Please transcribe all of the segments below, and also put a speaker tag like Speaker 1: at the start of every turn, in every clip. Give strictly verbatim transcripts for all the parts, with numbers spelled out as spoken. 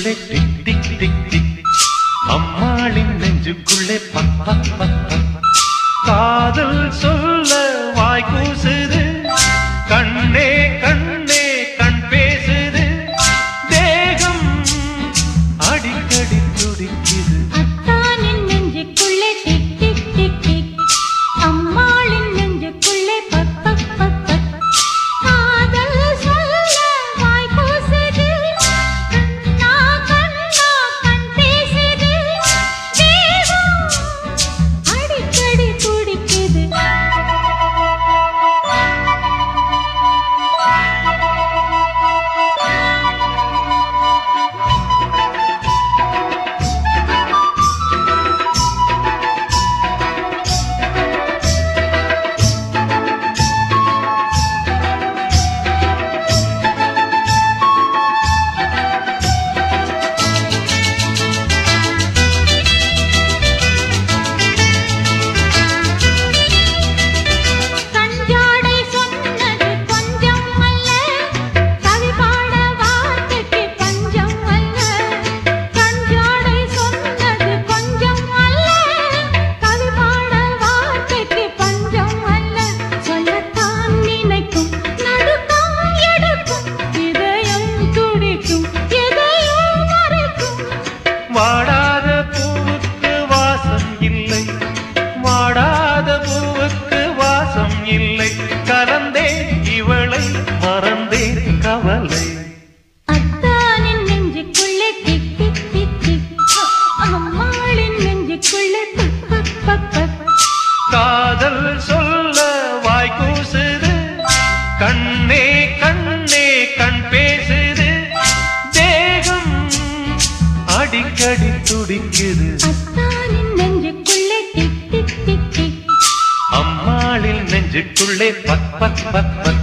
Speaker 1: நெஞ்சுக்குள்ளே டிக் டிக் டிக் டிக் அம்மாளின் நெஞ்சுக்குள்ளே பக் பக் பக் பக் காதல் சொல்ல வாய் கூசுது கண்ணே கண்ணே கண் பேசுது தேகம் அடிக்கடி துடிக்குது
Speaker 2: அத்தானின் நெஞ்சுக்குள்ளே டிக் டிக் டிக் டிக் அம்மாளின் நெஞ்சுக்குள்ளே பக் பக் பக் பக் காதல் சொல்ல வாய் கூசுது கண்ணா கண்ணா கண் பேசுது தேகம் அடிக்கடி துடிக்குது
Speaker 1: வாடாத பூவுக்கு வாசம் இல்லை வாடாத பூவுக்கு வாசம் இல்லை கலந்தேன் இவளை மறந்தேன் கவலை
Speaker 2: அத்தானின் நெஞ்சுக்குள்ளே டிக் டிக் டிக் டிக் அம்மாளின் நெஞ்சுக்குள்ளே பக் பக் பக் பக்
Speaker 1: காதல் சொல்ல வாய் கூசுது கண்ணே கண்ணே கண் பேசுது தேகம் அடிக்கடி துடிக்குது
Speaker 2: அத்தானின் நெஞ்சுக்குள்ளே டிக் டிக் டிக் டிக்
Speaker 1: அம்மாளின் நெஞ்சுக்குள்ளே பக் பக் பக் பக்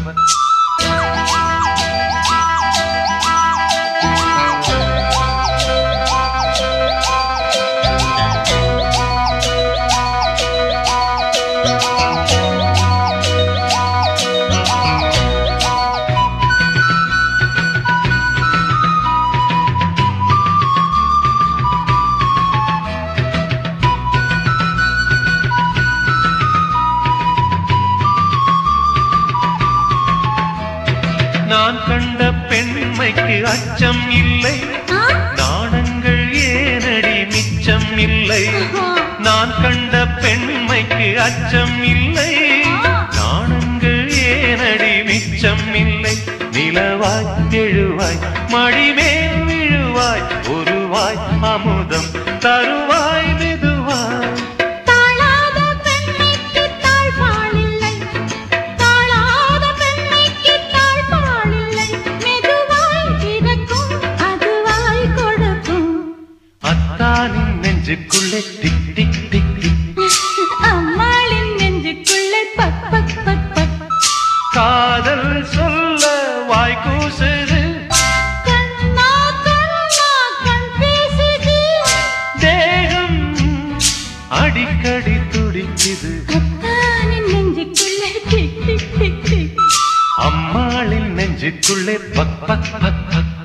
Speaker 1: நான் கண்ட பெண்மைக்கு அச்சம் இல்லை நாணங்கள் ஏனடி மிச்சம் இல்லை நான் கண்ட பெண்மைக்கு அச்சம் இல்லை நாணங்கள் ஏனடி மிச்சம் இல்லை நிலவாய் எழுவாய் மடிமேல் விழுவாய் ஒருவாய் அமுதம் தருவாய் மெதுவாய் அத்தானின் நெஞ்சுக்குள்ளே டிக் டிக் டிக் டிக்
Speaker 2: அம்மாளின் நெஞ்சுக்குள்ளே பக் பக் பக் பக்
Speaker 1: காதல் சொல்ல வாய் கூசுது
Speaker 2: கண்ணா கண்ணா கண் பேசுது
Speaker 1: தேகம் அடிக்கடி துடிக்குது
Speaker 2: அத்தானின் நெஞ்சுக்குள்ளே டிக் டிக் டிக் டிக்
Speaker 1: அம்மாளின் நெஞ்சுக்குள்ளே பக் பக் பக் பக்